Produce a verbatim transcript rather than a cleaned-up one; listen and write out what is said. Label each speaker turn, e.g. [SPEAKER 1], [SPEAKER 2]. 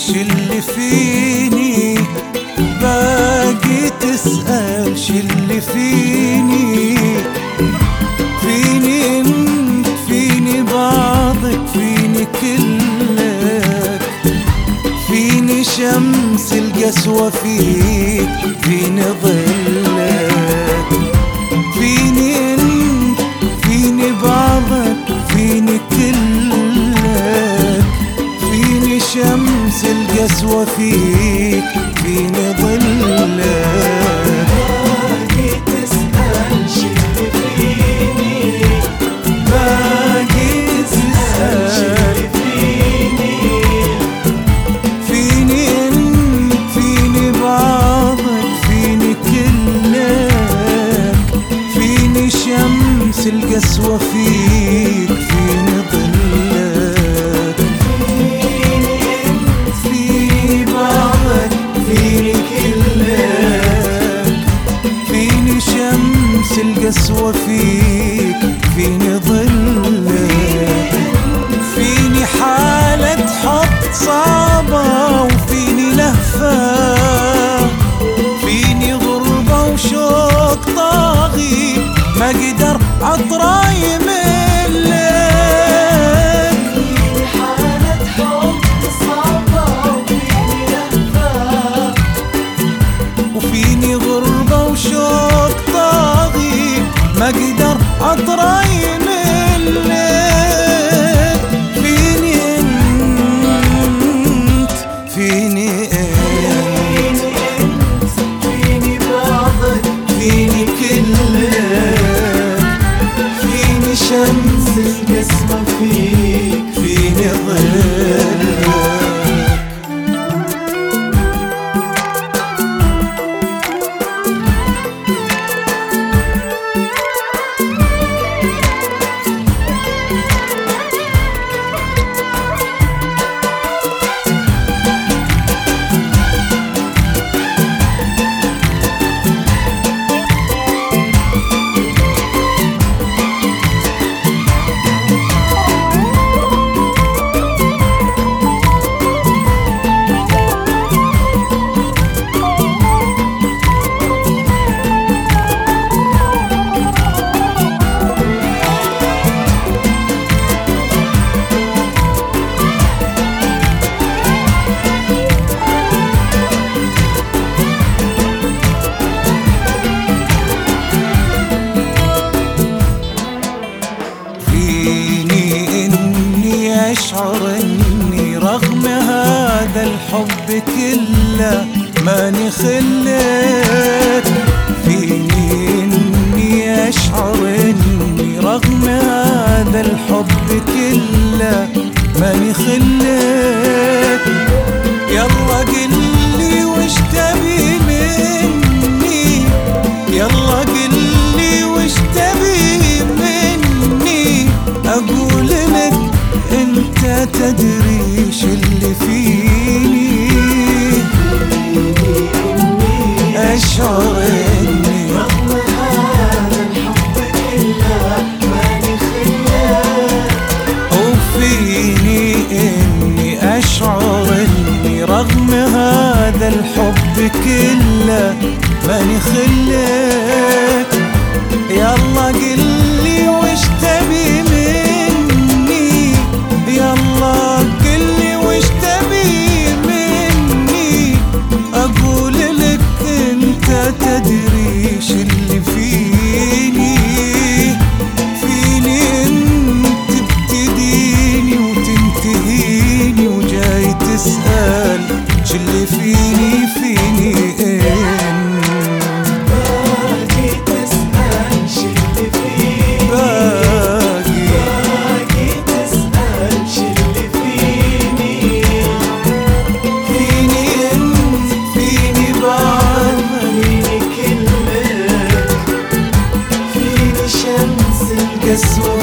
[SPEAKER 1] شلي فيني، باقي تسأل شلي فيني. فيني انت، فيني بعضك، فيني كلك، فيني شمس القسوة فيك، فيني ظلك. فيني انت، فيني بعضك، فيني كلك، فيني شمس القسوة فيك، فيني ظلك.
[SPEAKER 2] باقي تسأل شلي فيني،
[SPEAKER 1] باقي تسأل
[SPEAKER 2] شلي فيني.
[SPEAKER 1] فيني انت، فيني بعضك، فيني كلك، فيني شمس القسوة فيك، فيني ظلك. فيني بعضك، فيني كلك، فيني شمس القسوة فيك، فيني ظلك. فيني حالة حب صعبة، وفيني لهفة، فيني غربة وشوق طاغي، ما قدر عطرة يملك.
[SPEAKER 2] فيني حالة حب صعبة، وفيني لهفة،
[SPEAKER 1] وفيني غربة وشوق طاغي، ما قدر عطرة يملك. فيني انت، فيني انت،
[SPEAKER 2] فيني بعضك،
[SPEAKER 1] فيني كلك، فيني شمس
[SPEAKER 2] القسوة فيك،
[SPEAKER 1] فيني ظلك. أشعر إني رغم هذا الحب كله ماني خلك. فيني إني أشعر إني رغم هذا الحب كله ماني خلك. يلا قلي وش تبي مني، يلا قلي وش تبي مني، أقول لك انت تدري شلي فيني. اشعر اني
[SPEAKER 2] رغم هذا الحب كله ماني خلك.
[SPEAKER 1] وفيني اني اشعر اني رغم هذا الحب كله ماني خلك. يلا قلي وش تبي مني، يلا قلي وش تبي مني، أقول لك أنت تدري شلي فيني. فيني أنت بتديني وتنتهيني، وجاي تسأل شلي فيني. فيني أنت
[SPEAKER 2] باقي تسأل شلي فيني،
[SPEAKER 1] باقي
[SPEAKER 2] باقي تسأل شلي فيني.
[SPEAKER 1] فيني أنت، فيني بعضك،
[SPEAKER 2] فيني كلك، فيني شمس القسوة